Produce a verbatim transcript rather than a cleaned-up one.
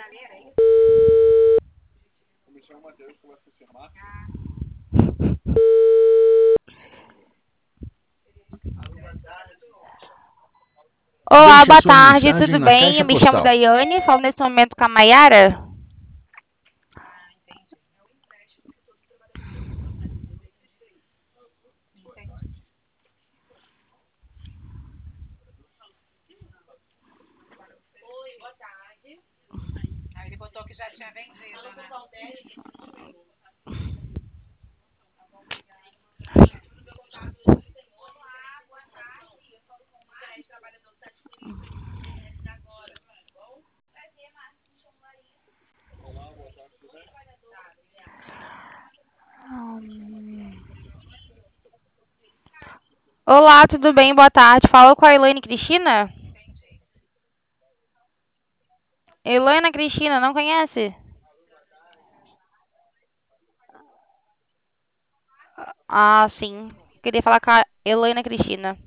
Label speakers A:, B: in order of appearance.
A: Olá,
B: Deixe a
A: boa
B: sua
A: tarde,
B: mensagem
A: tudo
B: na
A: bem?
B: caixa
A: Eu me chamo
B: postal.
A: Daiane, falo nesse momento com a Mayara. Olá, tudo bem? Boa tarde. Falo com a Elaine Cristina? Helena Cristina, não conhece? Ah, sim. Queria falar com a Helena Cristina.